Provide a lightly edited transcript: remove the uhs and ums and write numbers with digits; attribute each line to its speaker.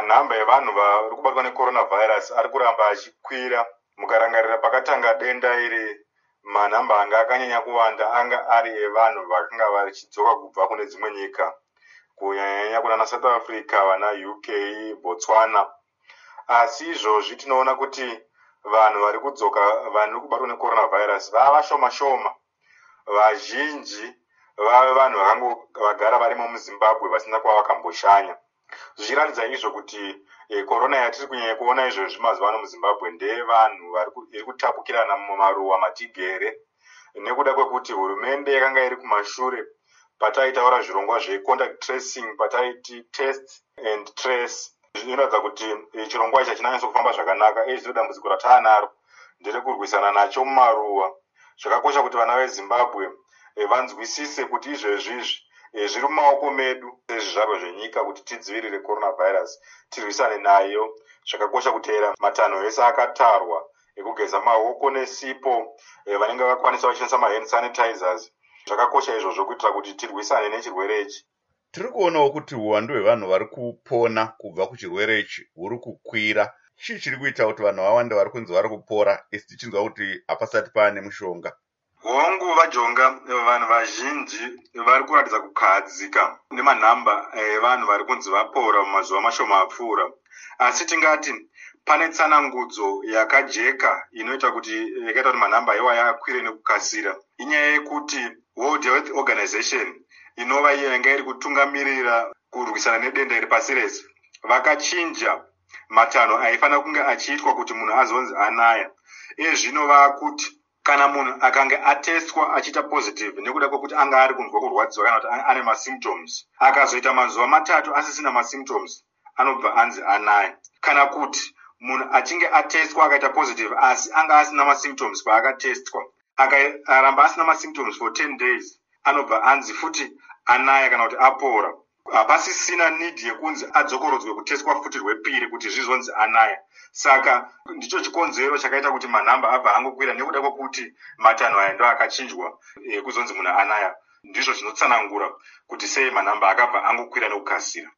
Speaker 1: manhamba evanhu vari kubatwa necoronavirus ari kuramba achikwira. Mukarangarira pakatanga denda iri, manhamba anga akanyanya kuwanda anga ari evanhu vakanga vachidzoka kubva kune dzimwe nyika, kunyanyanya kuna South Africa, vana UK, Botswana. Asi izvozvi tinoona kuti vanhu vari kudzoka, vanhu kubatwa necoronavirus vava shoma. Vazhinji vave vanhu vagara varimo muZimbabwe vasina kwavakamboshanya. Zvichiratidza izvo kuti korona yatiri kunyanya kuona izvozvi mazuva ano muZimbabwe ndeyevanhu iri kutapukirana mumaruwa matigere, nekuda kwekuti hurumende yakanga iri kumashure pataitaura zvirongwa zvecontact tracing, pataiti test and trace. Zvinoratidza kuti chirongwa ichi hachinanyatso kufamba zvakanaka. Izvo dambudziko rataanaro nderekurwisana nacho mumaruwa. Zvakakosha kuti vana veZimbabwe vanzwisise kuti izvezvizvi zviri mumaoko medu sezvizvarwa zvenyika kuti tidzivirire coronavirus, tirwisane nayo. Zvakakosha kuteera matanho ese akatarwa ekugeza maoko nesipo, vanenge vakwanisa vachishandisa mahand sanitizers. Zvakakosha izvozvo kuitira kuti tirwisane nechirwere ichi.
Speaker 2: Tiri kuonawo kuti uwandu hwevanhu vari kupona kubva kuchirwere ichi huri kukwira. Chii chiri kuita kuti vanhu vawanda vari kunzi vari kupora, isi tichinzwa kuti hapasati paane mushonga?
Speaker 1: Nguva jonga, vanhu vazhinji vari kuratidza kukahadzika nemanhamba evanhu vari kunzi vapora mumazuva mashoma apfuura. Asi tingati pane tsanangudzo yakajeka inoita kuti manhamba iwaya akwire nekukasira. Inyaya yekuti World Health Organization inova iyo yanga iri kutungamirira kurwisana nedenda iri pasi rese, vakachinja matanho aifanira kunge achiitwa kuti munhu azonzi anaya. Zvino vakuti kana munhu akanga atestwa achiita positive nekuda kwekuti anga ari kunzwa kurwadziwa kana kuti ane masymptoms, akazoita mazuva 3 asisina masymptoms, anobva anzi anaya. Kana kuti munhu achinge atestwa akaita positive asi anga asina masymptoms paakatestwa, akaramba asina masymptoms for 10 days, anobva anzi futi anaya kana kuti apora. Hapasisina need yekunzi adzokorodzwe kutestwa futi rwepiri kuti zvizonzi anaya. Saka ndicho chikonzero chakaita kuti manhamba abva angokwira nekuda kwekuti matanho aya ndo akachinjwa kuzonzi munhu anaya. Ndizvo zvinotsanangura kuti sei manhamba akabva angokwira nekukasira.